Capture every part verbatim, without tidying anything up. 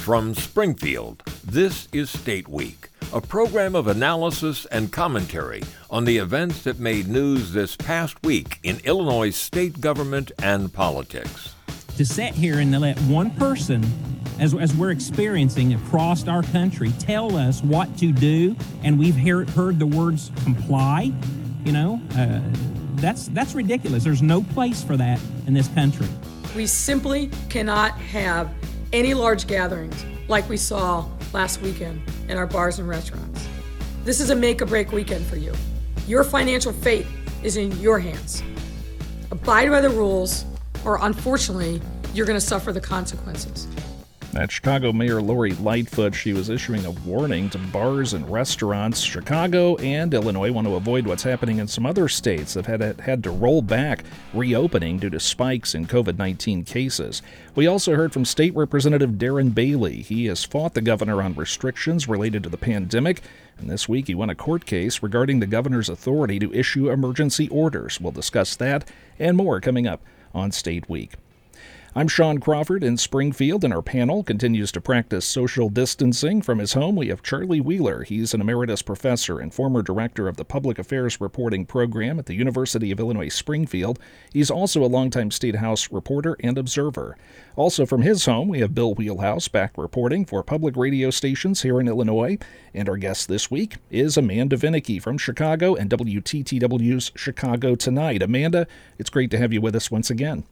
From Springfield, this is State Week, a program of analysis and commentary on the events that made news this past week in Illinois state government and politics. To sit here and to let one person, as, as we're experiencing across our country, tell us what to do, and we've heard, heard the words comply, you know, uh, that's that's ridiculous. There's no place for that in this country. We simply cannot have any large gatherings like we saw last weekend in our bars and restaurants. This is a make-or-break weekend for you. Your financial fate is in your hands. Abide by the rules, or unfortunately, you're going to suffer the consequences. That's Chicago Mayor Lori Lightfoot. She was issuing a warning to bars and restaurants. Chicago and Illinois want to avoid what's happening in some other states that had had to roll back reopening due to spikes in covid nineteen cases. We also heard from State Representative Darren Bailey. He has fought the governor on restrictions related to the pandemic, and this week he won a court case regarding the governor's authority to issue emergency orders. We'll discuss that and more coming up on State Week. I'm Sean Crawford in Springfield, and our panel continues to practice social distancing. From his home, we have Charlie Wheeler. He's an emeritus professor and former director of the Public Affairs Reporting Program at the University of Illinois Springfield. He's also a longtime State House reporter and observer. Also from his home, we have Bill Wheelhouse back reporting for public radio stations here in Illinois. And our guest this week is Amanda Vinicky from Chicago and W T T W's Chicago Tonight. Amanda, it's great to have you with us once again.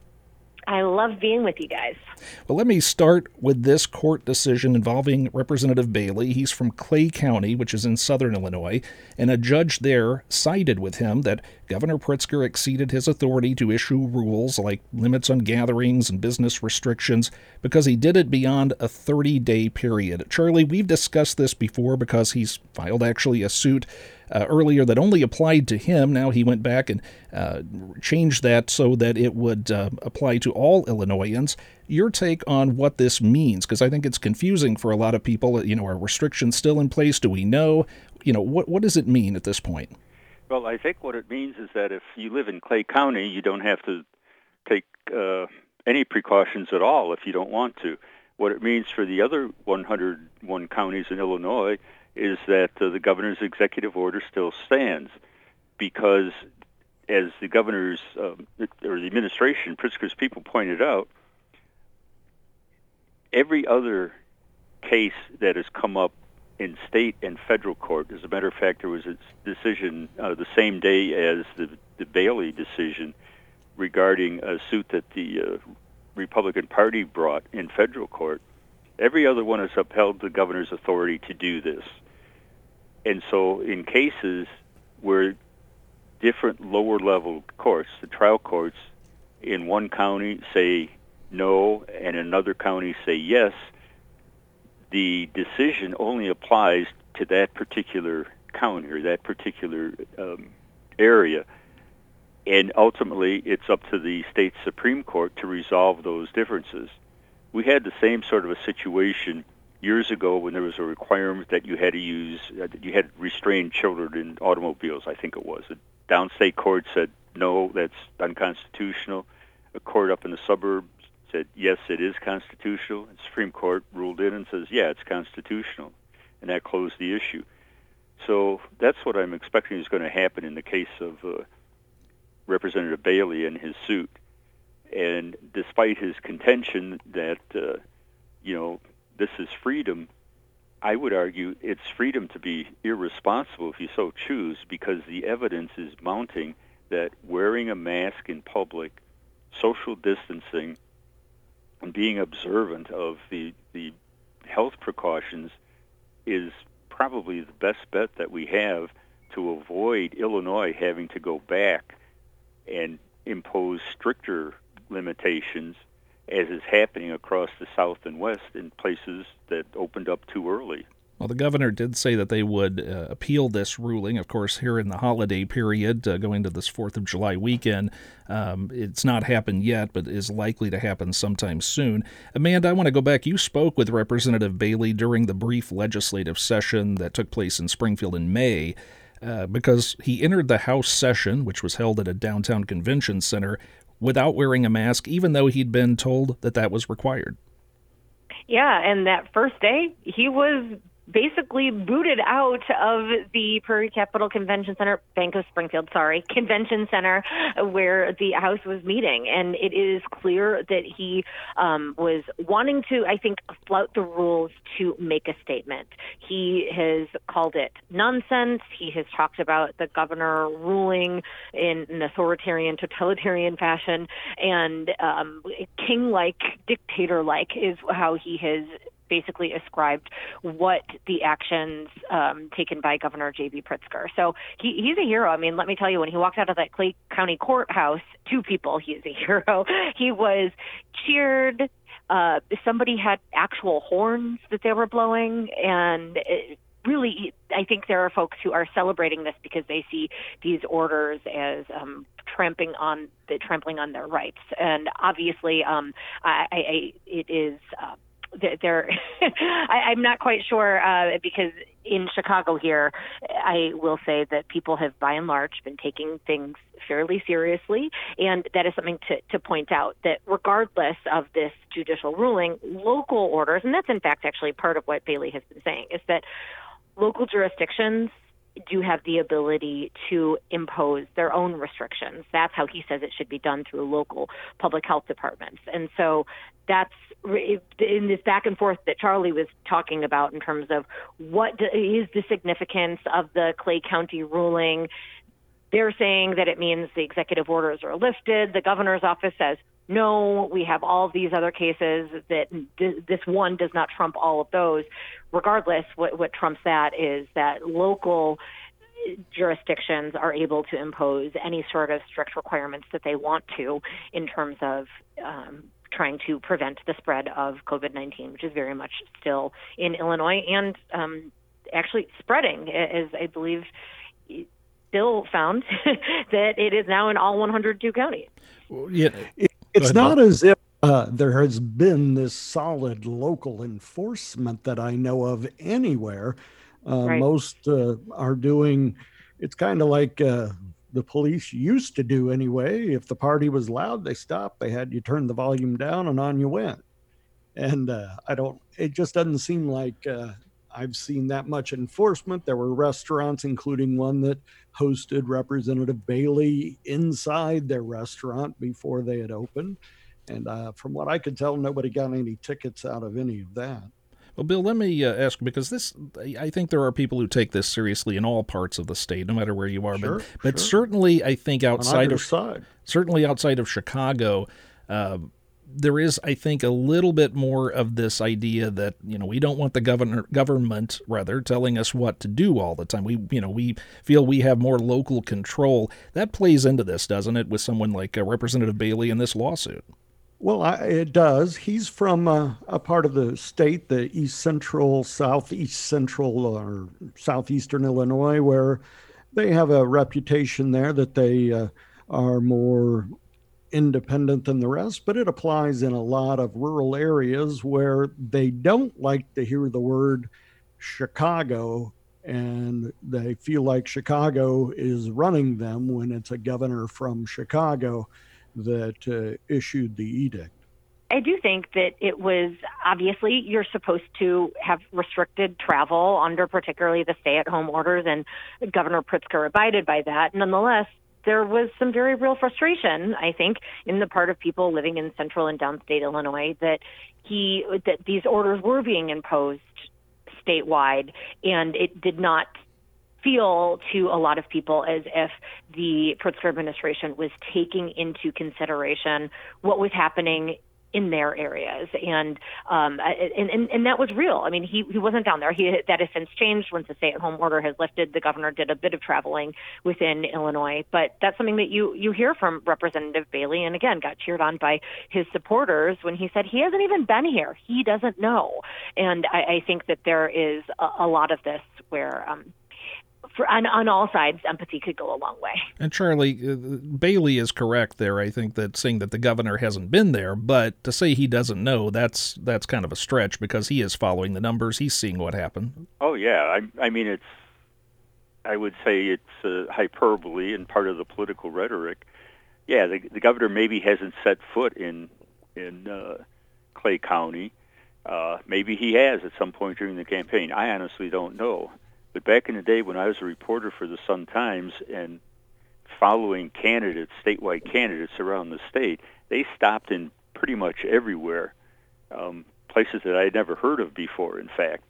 I love being with you guys. Well, let me start with this court decision involving Representative Bailey. He's from Clay County, which is in southern Illinois, and a judge there sided with him that Governor Pritzker exceeded his authority to issue rules like limits on gatherings and business restrictions because he did it beyond a thirty-day period. Charlie, we've discussed this before because he's filed actually a suit Uh, earlier that only applied to him. Now he went back and uh, changed that so that it would uh, apply to all Illinoisans. Your take on what this means, because I think it's confusing for a lot of people. You know, are restrictions still in place? Do we know? You know, what what does it mean at this point? Well, I think what it means is that if you live in Clay County, you don't have to take uh, any precautions at all if you don't want to. What it means for the other one hundred one counties in Illinois is that uh, the governor's executive order still stands because, as the governor's um, or the administration, Pritzker's people pointed out, every other case that has come up in state and federal court, as a matter of fact, there was a decision uh, the same day as the, the Bailey decision regarding a suit that the uh, Republican Party brought in federal court. Every other one has upheld the governor's authority to do this. And so in cases where different lower-level courts, the trial courts, in one county say no and in another county say yes, the decision only applies to that particular county or that particular um, area. And ultimately, it's up to the state Supreme Court to resolve those differences. We had the same sort of a situation years ago when there was a requirement that you had to use, uh, that you had restrained children in automobiles, I think it was. A downstate court said, no, that's unconstitutional. A court up in the suburbs said, yes, it is constitutional. And the Supreme Court ruled in and says, yeah, it's constitutional. And that closed the issue. So that's what I'm expecting is going to happen in the case of uh, Representative Bailey and his suit. And despite his contention that, uh, you know, this is freedom, I would argue it's freedom to be irresponsible if you so choose, because the evidence is mounting that wearing a mask in public, social distancing, and being observant of the, the health precautions is probably the best bet that we have to avoid Illinois having to go back and impose stricter limitations as is happening across the South and West in places that opened up too early. Well, the governor did say that they would uh, appeal this ruling. Of course, here in the holiday period, uh, going to this fourth of July weekend, um, it's not happened yet, but is likely to happen sometime soon. Amanda, I want to go back. You spoke with Representative Bailey during the brief legislative session that took place in Springfield in May, uh, because he entered the House session, which was held at a downtown convention center, without wearing a mask, even though he'd been told that that was required. Yeah, and that first day, he was basically booted out of the Prairie Capital Convention Center, Bank of Springfield, sorry, Convention Center, where the House was meeting. And it is clear that he um, was wanting to, I think, flout the rules to make a statement. He has called it nonsense. He has talked about the governor ruling in an authoritarian, totalitarian fashion, and um, king-like, dictator-like is how he has basically ascribed what the actions um, taken by Governor J B Pritzker. So he, he's a hero. I mean, let me tell you, when he walked out of that Clay County courthouse, two people, he is a hero. He was cheered. Uh, somebody had actual horns that they were blowing, and it, really, I think there are folks who are celebrating this because they see these orders as um, trampling on the trampling on their rights. And obviously, um, I, I, it is. Uh, There, I, I'm not quite sure uh, because in Chicago here, I will say that people have by and large been taking things fairly seriously, and that is something to, to point out, that regardless of this judicial ruling, local orders, and that's in fact actually part of what Bailey has been saying, is that local jurisdictions do have the ability to impose their own restrictions. That's how he says it should be done, through local public health departments. And so that's in this back and forth that Charlie was talking about in terms of what is the significance of the Clay County ruling. They're saying that it means the executive orders are lifted. The governor's office says, no, we have all of these other cases, that this one does not trump all of those. Regardless, what, what trumps that is that local jurisdictions are able to impose any sort of strict requirements that they want to in terms of um, trying to prevent the spread of COVID nineteen, which is very much still in Illinois and um, actually spreading, as I believe Bill found that it is now in all one hundred two counties. Well, yeah. It, it's not as if uh, there has been this solid local enforcement that I know of anywhere. Uh, Right. Most uh, are doing, it's kind of like uh, the police used to do anyway. If the party was loud, they stopped. They had you turn the volume down and on you went. And uh, I don't, it just doesn't seem like uh, I've seen that much enforcement. There were restaurants, including one that hosted Representative Bailey inside their restaurant before they had opened. And uh, from what I could tell, nobody got any tickets out of any of that. Well, Bill, let me uh, ask, because this, I think there are people who take this seriously in all parts of the state, no matter where you are. Sure, but but sure. certainly, I think outside of side. certainly outside of Chicago, uh, there is, I think, a little bit more of this idea that, you know, we don't want the governor government rather telling us what to do all the time. We, you know, we feel we have more local control. That plays into this, doesn't it, with someone like uh, Representative Bailey in this lawsuit? Well, I, it does. He's from uh, a part of the state, the East Central, Southeast Central, or Southeastern Illinois, where they have a reputation there that they uh, are more independent than the rest, but it applies in a lot of rural areas where they don't like to hear the word Chicago, and they feel like Chicago is running them when it's a governor from Chicago that uh, issued the edict. I do think that it was, obviously, you're supposed to have restricted travel under particularly the stay-at-home orders, and Governor Pritzker abided by that. Nonetheless, there was some very real frustration, I think, in the part of people living in central and downstate Illinois that he that these orders were being imposed statewide, and it did not feel to a lot of people as if the Pritzker administration was taking into consideration what was happening in their areas. And, um, and, and, and that was real. I mean, he, he wasn't down there. He, that has since changed once the stay-at-home order has lifted. The governor did a bit of traveling within Illinois, but that's something that you, you hear from Representative Bailey, and again, got cheered on by his supporters when he said he hasn't even been here. He doesn't know. And I, I think that there is a, a lot of this where, um, For, on, on all sides, empathy could go a long way. And Charlie, uh, Bailey is correct there. I think that saying that the governor hasn't been there, but to say he doesn't know, that's that's kind of a stretch, because he is following the numbers. He's seeing what happened. Oh, yeah. I, I mean, it's, I would say it's uh, hyperbole and part of the political rhetoric. Yeah, the, the governor maybe hasn't set foot in, in uh, Clay County, Uh, maybe he has at some point during the campaign. I honestly don't know. But back in the day when I was a reporter for the Sun-Times and following candidates, statewide candidates around the state, they stopped in pretty much everywhere, um, places that I had never heard of before, in fact.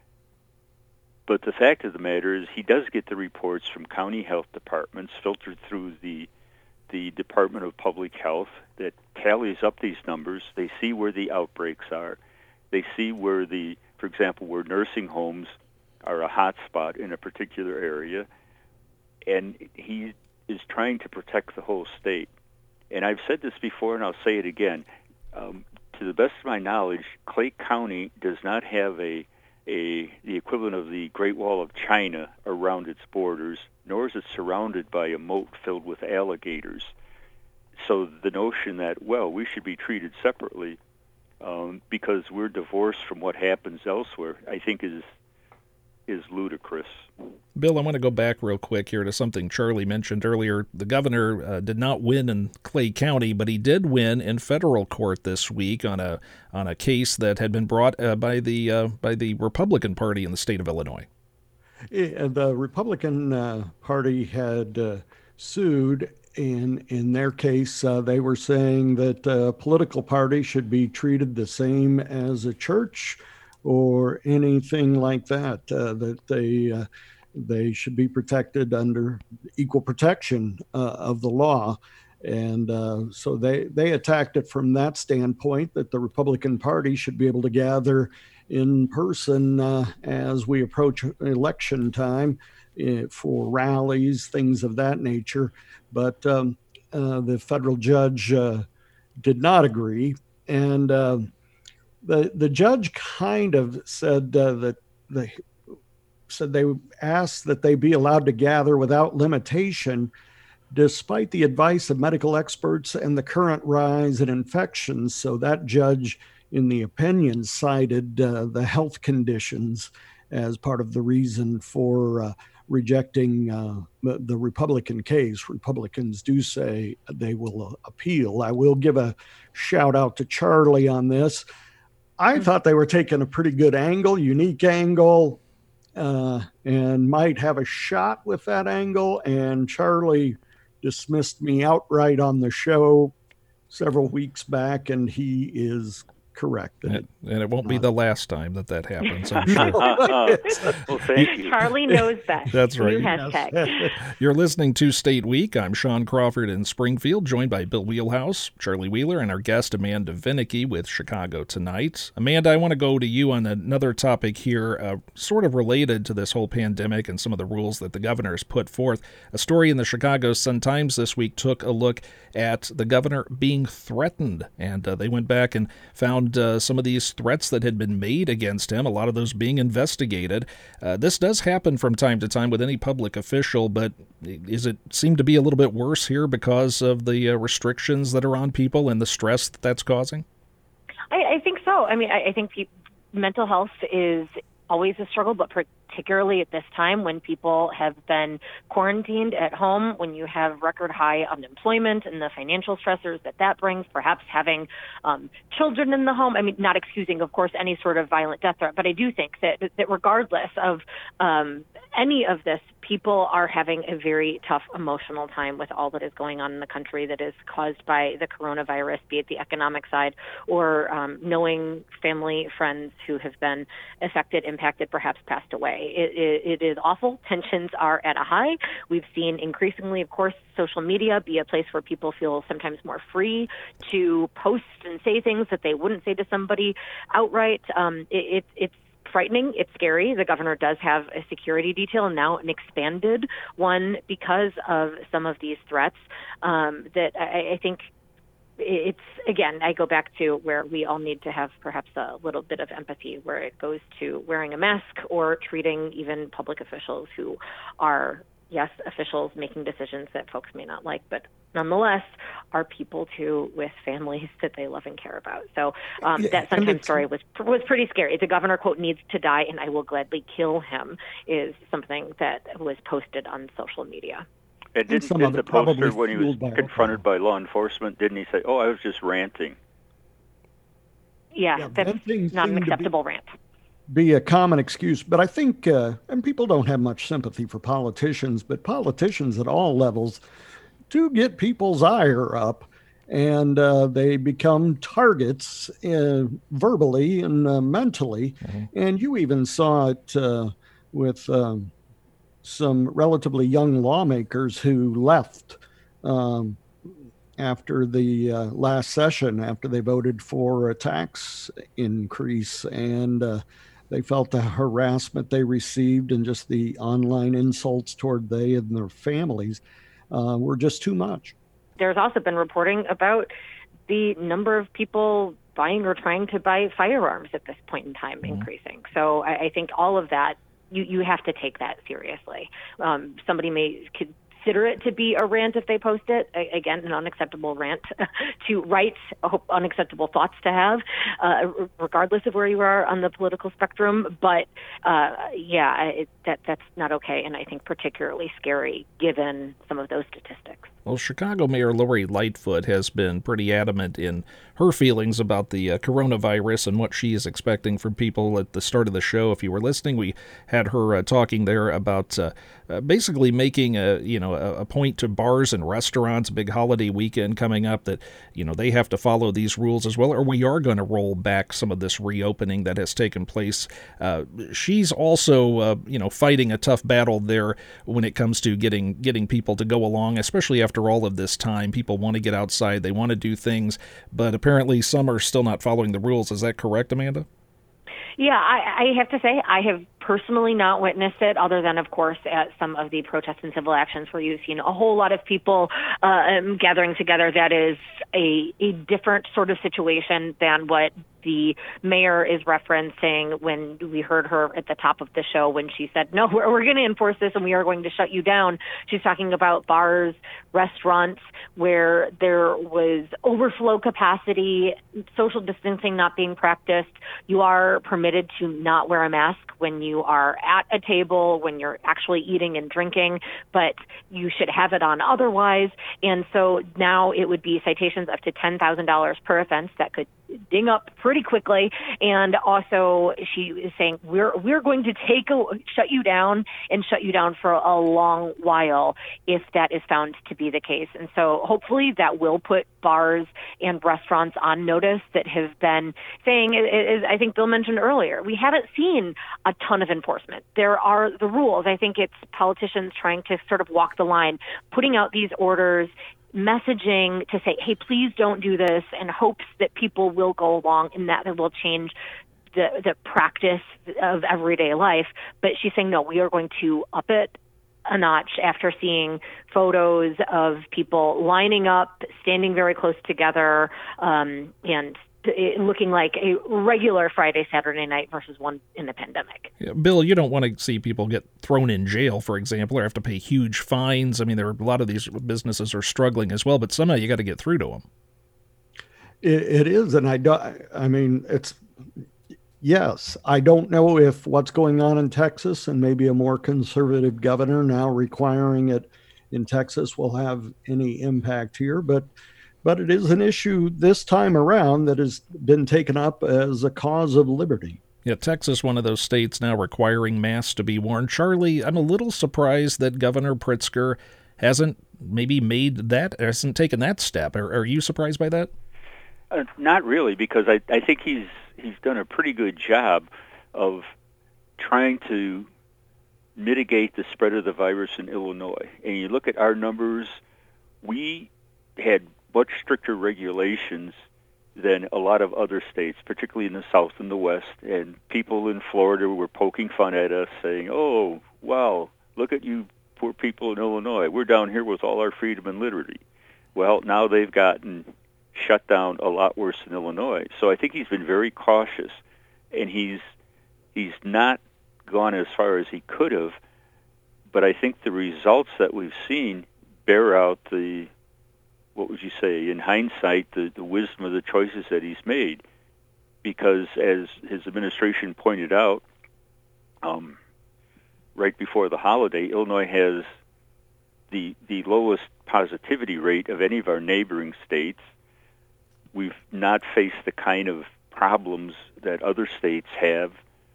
But the fact of the matter is he does get the reports from county health departments filtered through the the Department of Public Health that tallies up these numbers. They see where the outbreaks are. They see where the, for example, where nursing homes are a hot spot in a particular area. And he is trying to protect the whole state. And I've said this before, and I'll say it again. Um, to the best of my knowledge, Clay County does not have a A, the equivalent of the Great Wall of China around its borders, nor is it surrounded by a moat filled with alligators. So the notion that, well, we should be treated separately um, because we're divorced from what happens elsewhere, I think is is ludicrous. Bill, I want to go back real quick here to something Charlie mentioned earlier. The governor uh, did not win in Clay County, but he did win in federal court this week on a on a case that had been brought uh, by the uh, by the Republican Party in the state of Illinois. Yeah, the Republican uh, Party had uh, sued, and in their case, uh, they were saying that a political party should be treated the same as a church or anything like that, uh, that they uh, they should be protected under equal protection uh, of the law. And uh, so they, they attacked it from that standpoint, that the Republican Party should be able to gather in person uh, as we approach election time uh, for rallies, things of that nature. But um, uh, the federal judge uh, did not agree. And uh, The the judge kind of said uh, that they said they asked that they be allowed to gather without limitation, despite the advice of medical experts and the current rise in infections. So that judge, in the opinion, cited uh, the health conditions as part of the reason for uh, rejecting uh, the Republican case. Republicans do say they will appeal. I will give a shout out to Charlie on this. I thought they were taking a pretty good angle, unique angle, uh, and might have a shot with that angle. And Charlie dismissed me outright on the show several weeks back, and he is correct. And it, and it won't not. be the last time that that happens, I'm sure. Well, thank you. Charlie knows best. That's right. New hashtag. You're listening to State Week. I'm Sean Crawford in Springfield, joined by Bill Wheelhouse, Charlie Wheeler, and our guest Amanda Vinicky with Chicago Tonight. Amanda, I want to go to you on another topic here, uh, sort of related to this whole pandemic and some of the rules that the governor has put forth. A story in the Chicago Sun-Times this week took a look at the governor being threatened, and uh, they went back and found Uh, some of these threats that had been made against him, a lot of those being investigated. Uh, this does happen from time to time with any public official, but is it seem to be a little bit worse here because of the uh, restrictions that are on people and the stress that that's causing? I, I think so. I mean, I, I think pe- mental health is always a struggle, but particularly at this time when people have been quarantined at home, when you have record high unemployment and the financial stressors that that brings, perhaps having um, children in the home. I mean, not excusing, of course, any sort of violent death threat, but I do think that, that regardless of um, any of this, people are having a very tough emotional time with all that is going on in the country that is caused by the coronavirus, be it the economic side or um, knowing family, friends who have been affected, impacted, perhaps passed away. It, it, it is awful. Tensions are at a high. We've seen increasingly, of course, social media be a place where people feel sometimes more free to post and say things that they wouldn't say to somebody outright. Um, it, it, it's frightening. It's scary. The governor does have a security detail, now an expanded one because of some of these threats um, that I, I think it's, again, I go back to where we all need to have perhaps a little bit of empathy, where it goes to wearing a mask or treating even public officials who are, yes, officials making decisions that folks may not like, but nonetheless are people too with families that they love and care about. So um, Yeah, that and Sun-Times it's- story was was pretty scary. The governor, quote, needs to die and I will gladly kill him is something that was posted on social media. And didn't, some didn't of the it probably poster, when he was fueled by confronted by law enforcement, didn't he say, oh, I was just ranting? yeah, Yeah, that's venting not an seemed to be- acceptable rant. be a common excuse, but I think, uh, and people don't have much sympathy for politicians, but politicians at all levels do get people's ire up, and uh, they become targets uh, verbally and uh, mentally. And you even saw it uh, with um, some relatively young lawmakers who left um, after the uh, last session, after they voted for a tax increase, and uh, they felt the harassment they received and just the online insults toward they and their families uh, were just too much. There's also been reporting about the number of people buying or trying to buy firearms at this point in time mm-hmm. increasing. So I, I think all of that, you, you have to take that seriously. Um, somebody may consider it to be a rant if they post it. A, again, an unacceptable rant to write, unacceptable thoughts to have, uh, regardless of where you are on the political spectrum. But uh, yeah, it, that that's not okay, and I think particularly scary given some of those statistics. Well, Chicago Mayor Lori Lightfoot has been pretty adamant in her feelings about the uh, coronavirus and what she is expecting from people at the start of the show. If you were listening, we had her uh, talking there about uh, uh, basically making a you know a, a point to bars and restaurants, big holiday weekend coming up, that you know they have to follow these rules as well, or we are going to roll back some of this reopening that has taken place. Uh, she's also uh, you know fighting a tough battle there when it comes to getting getting people to go along, especially after After all of this time. People want to get outside, they want to do things, but apparently some are still not following the rules. Is that correct, Amanda? Yeah, I, I have to say I have personally not witnessed it, other than, of course, at some of the protests and civil actions where you've seen a whole lot of people uh, um, gathering together. That is a, a different sort of situation than what the mayor is referencing when we heard her at the top of the show when she said, no, we're, we're going to enforce this and we are going to shut you down. She's talking about bars, restaurants, where there was overflow capacity, social distancing not being practiced. You are permitted to not wear a mask when you are at a table, when you're actually eating and drinking, but you should have it on otherwise. And so now it would be citations up to ten thousand dollars per offense that could ding up pretty quickly. And also she is saying we're we're going to take a, shut you down and shut you down for a long while if that is found to be the case. And so hopefully that will put bars and restaurants on notice that have been saying, as I think Bill mentioned earlier, we haven't seen a ton of enforcement. There are the rules. I think it's politicians trying to sort of walk the line, putting out these orders, messaging to say, hey, please don't do this, in hopes that people will go along and that it will change the, the practice of everyday life. But she's saying, no, we are going to up it a notch after seeing photos of people lining up, standing very close together, um, and it looking like a regular Friday, Saturday night versus one in the pandemic. Yeah, Bill, you don't want to see people get thrown in jail, for example, or have to pay huge fines. I mean, there are a lot of these businesses are struggling as well, but somehow you got to get through to them. It, it is, and I do, I mean, it's, yes, I don't know if what's going on in Texas and maybe a more conservative governor now requiring it in Texas will have any impact here, but But it is an issue this time around that has been taken up as a cause of liberty. Yeah, Texas, one of those states now requiring masks to be worn. Charlie, I'm a little surprised that Governor Pritzker hasn't maybe made that, hasn't taken that step. Are, are you surprised by that? Uh, not really, because I, I think he's he's done a pretty good job of trying to mitigate the spread of the virus in Illinois. And you look at our numbers, we had much stricter regulations than a lot of other states, particularly in the South and the West. And people in Florida were poking fun at us, saying, oh, wow, look at you poor people in Illinois. We're down here with all our freedom and liberty. Well, now they've gotten shut down a lot worse in Illinois. So I think he's been very cautious, and he's he's not gone as far as he could have. But I think the results that we've seen bear out the what would you say, in hindsight, the, the wisdom of the choices that he's made. Because as his administration pointed out, um, right before the holiday, Illinois has the the lowest positivity rate of any of our neighboring states. We've not faced the kind of problems that other states have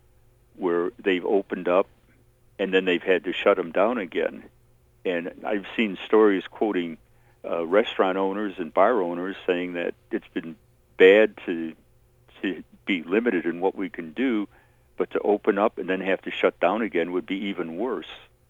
where they've opened up and then they've had to shut them down again. And I've seen stories quoting uh, restaurant owners and bar owners saying that it's been bad to to be limited in what we can do, but to open up and then have to shut down again would be even worse.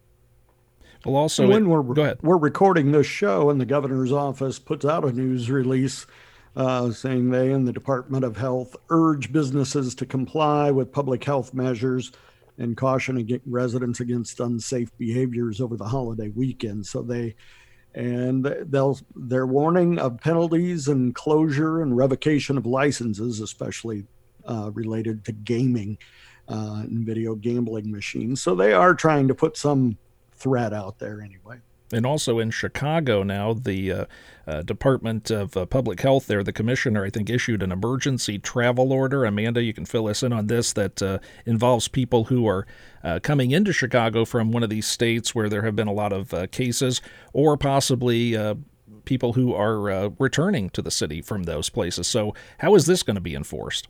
Well, also, when it, we're go ahead. we're recording this show, and the governor's office puts out a news release uh, saying they and the Department of Health urge businesses to comply with public health measures and caution ag- residents against unsafe behaviors over the holiday weekend. So they and they'll they're warning of penalties and closure and revocation of licenses, especially uh, related to gaming uh, and video gambling machines. So they are trying to put some threat out there anyway. And also in Chicago now, the uh, uh, Department of uh, Public Health there, the commissioner, I think, issued an emergency travel order. Amanda, you can fill us in on this, that uh, involves people who are uh, coming into Chicago from one of these states where there have been a lot of uh, cases, or possibly uh, people who are uh, returning to the city from those places. So how is this going to be enforced?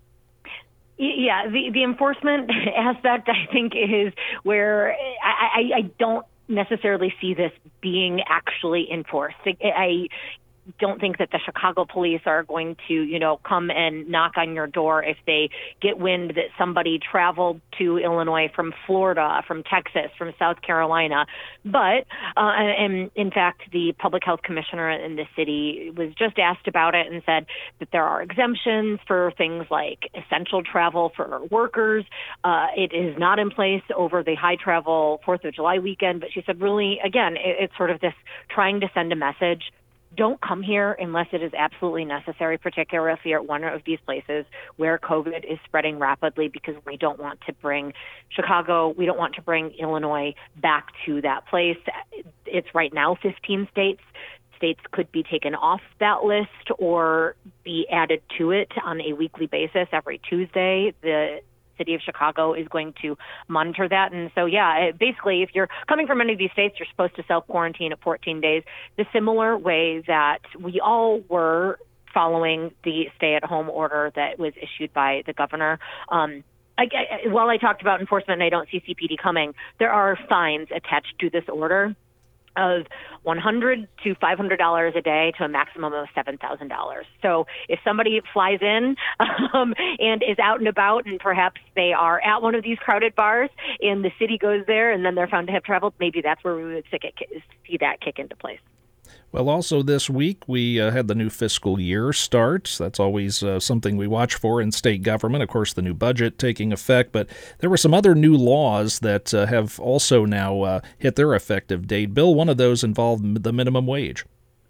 Yeah, the, the enforcement aspect, I think, is where I, I, I don't necessarily see this being actually enforced. I, I don't think that the Chicago police are going to, you know, come and knock on your door if they get wind that somebody traveled to Illinois from Florida, from Texas, from South Carolina. But, uh, and in fact, the public health commissioner in the city was just asked about it and said that there are exemptions for things like essential travel for workers. Uh, it is not in place over the high travel fourth of July weekend. But she said, really, again, it, it's sort of this trying to send a message. Don't come here unless it is absolutely necessary, particularly if you're at one of these places where COVID is spreading rapidly, because we don't want to bring Chicago, we don't want to bring Illinois back to that place. It's right now fifteen states. States could be taken off that list or be added to it on a weekly basis every Tuesday. The City of Chicago is going to monitor that. And so, yeah, basically, if you're coming from any of these states, you're supposed to self-quarantine at fourteen days, the similar way that we all were following the stay-at-home order that was issued by the governor. Um, I, I, while I talked about enforcement and I don't see C P D coming, there are fines attached to this order of one hundred dollars to five hundred dollars a day to a maximum of seven thousand dollars. So if somebody flies in um, and is out and about, and perhaps they are at one of these crowded bars and the city goes there and then they're found to have traveled, maybe that's where we would see that kick into place. Well, also this week we uh, had the new fiscal year start. That's always uh, something we watch for in state government. Of course, the new budget taking effect, but there were some other new laws that uh, have also now uh, hit their effective date. Bill, one of those involved the minimum wage.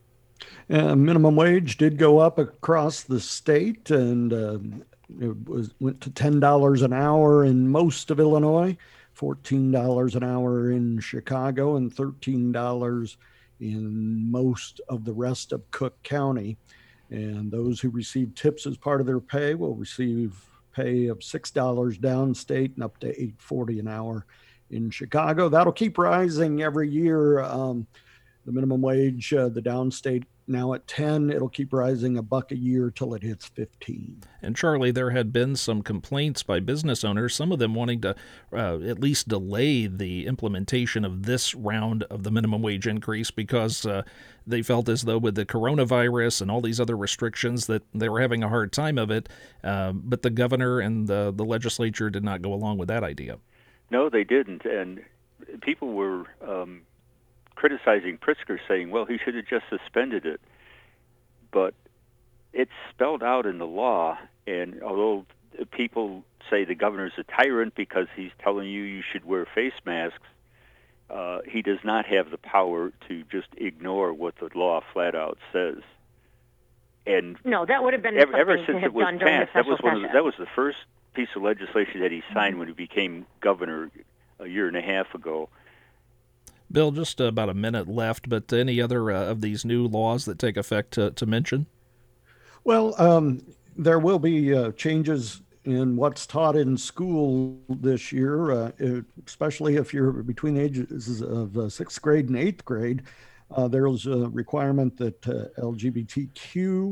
Uh, minimum wage did go up across the state, and uh, it was went to ten dollars an hour in most of Illinois, fourteen dollars an hour in Chicago, and thirteen dollars in most of the rest of Cook County. And those who receive tips as part of their pay will receive pay of six dollars downstate and up to eight forty an hour in Chicago. That'll keep rising every year. Um, the minimum wage, uh, the downstate now at ten, it'll keep rising a buck a year till it hits fifteen. And Charlie, there had been some complaints by business owners, some of them wanting to uh, at least delay the implementation of this round of the minimum wage increase because uh, they felt as though with the coronavirus and all these other restrictions that they were having a hard time of it. Uh, but the governor and the, the legislature did not go along with that idea. No, they didn't. And people were um, criticizing Pritzker, saying, well, he should have just suspended it. But it's spelled out in the law, and although people say the governor's a tyrant because he's telling you you should wear face masks, uh, he does not have the power to just ignore what the law flat out says. And no, that would have been ever, ever something since to have it was done during passed, the that was one of the, session. that was the first piece of legislation that he signed mm-hmm. when he became governor a year and a half ago. Bill, just about a minute left, but any other uh, of these new laws that take effect to, to mention? Well, um, there will be uh, changes in what's taught in school this year, uh, especially if you're between the ages of uh, sixth grade and eighth grade. Uh, there's a requirement that uh, L G B T Q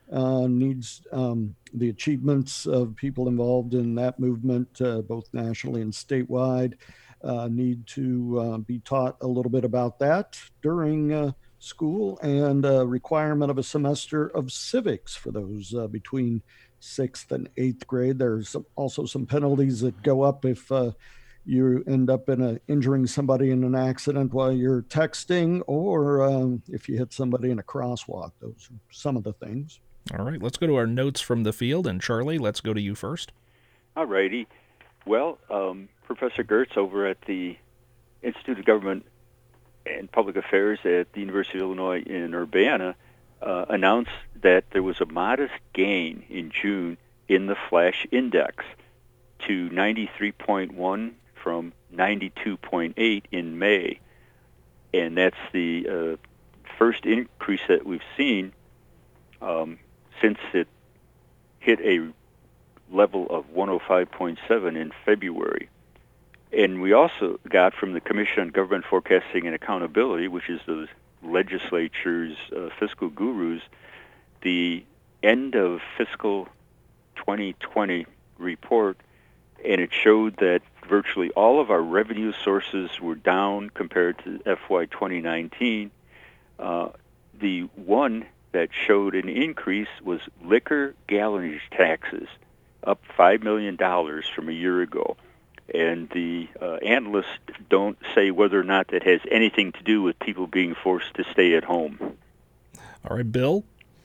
uh, needs um, the achievements of people involved in that movement, uh, both nationally and statewide, uh, need to uh, be taught a little bit about that during uh, school, and a requirement of a semester of civics for those uh, between sixth and eighth grade. There's also some penalties that go up if uh, you end up in a injuring somebody in an accident while you're texting, or um, if you hit somebody in a crosswalk. Those are some of the things. All right, let's go to our notes from the field. And Charlie, let's go to you first. All righty. Well, um, Professor Gertz over at the Institute of Government and Public Affairs at the University of Illinois in Urbana uh, announced that there was a modest gain in June in the flash index to ninety-three point one from ninety-two point eight in May. And that's the uh, first increase that we've seen um, since it hit a level of one oh five point seven in February. And we also got from the Commission on Government Forecasting and Accountability, which is the legislature's uh, fiscal gurus, the end of fiscal twenty twenty report, and it showed that virtually all of our revenue sources were down compared to F Y twenty nineteen. Uh, the one that showed an increase was liquor gallonage taxes, up five million dollars from a year ago. And the uh, analysts don't say whether or not that has anything to do with people being forced to stay at home. All right, Bill?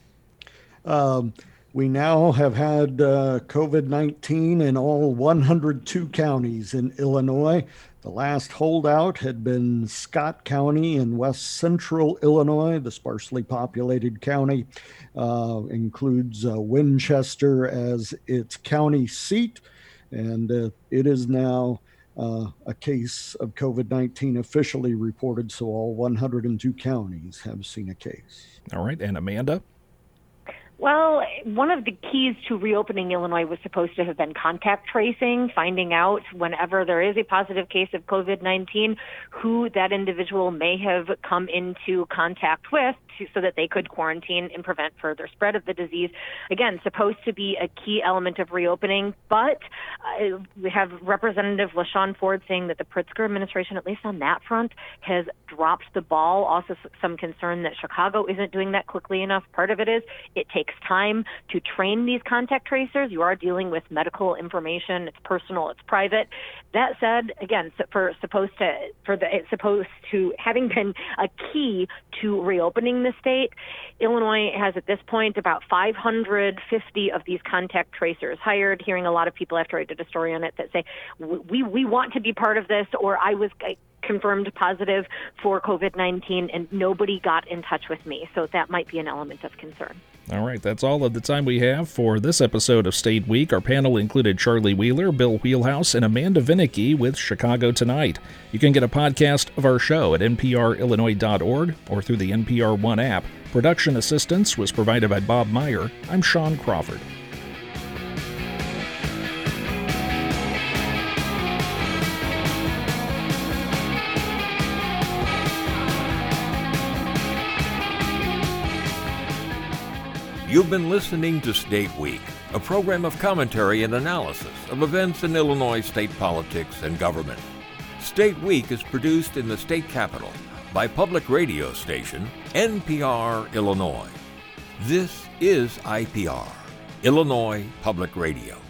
Um, we now have had uh, COVID nineteen in all one hundred two counties in Illinois. The last holdout had been Scott County in west central Illinois. The sparsely populated county uh, includes uh, Winchester as its county seat, and uh, it is now uh, a case of COVID nineteen officially reported, so all one hundred two counties have seen a case. All right, and Amanda? Well, one of the keys to reopening Illinois was supposed to have been contact tracing, finding out whenever there is a positive case of COVID nineteen, who that individual may have come into contact with to, so that they could quarantine and prevent further spread of the disease. Again, supposed to be a key element of reopening, but uh, we have Representative LaShawn Ford saying that the Pritzker administration, at least on that front, has dropped the ball. Also some concern that Chicago isn't doing that quickly enough. Part of it is it takes time to train these contact tracers. You are dealing with medical information. It's personal. It's private. That said, again, for supposed to for the it's supposed to having been a key to reopening the state, Illinois has at this point about five hundred fifty of these contact tracers hired. Hearing a lot of people after I did a story on it that say we we want to be part of this, or I was confirmed positive for COVID nineteen and nobody got in touch with me. So that might be an element of concern. All right, that's all of the time we have for this episode of State Week. Our panel included Charlie Wheeler, Bill Wheelhouse, and Amanda Vinicky with Chicago Tonight. You can get a podcast of our show at N P R Illinois dot org or through the N P R One app. Production assistance was provided by Bob Meyer. I'm Sean Crawford. You've been listening to State Week, a program of commentary and analysis of events in Illinois state politics and government. State Week is produced in the state capital by public radio station N P R Illinois. This is I P R, Illinois Public Radio.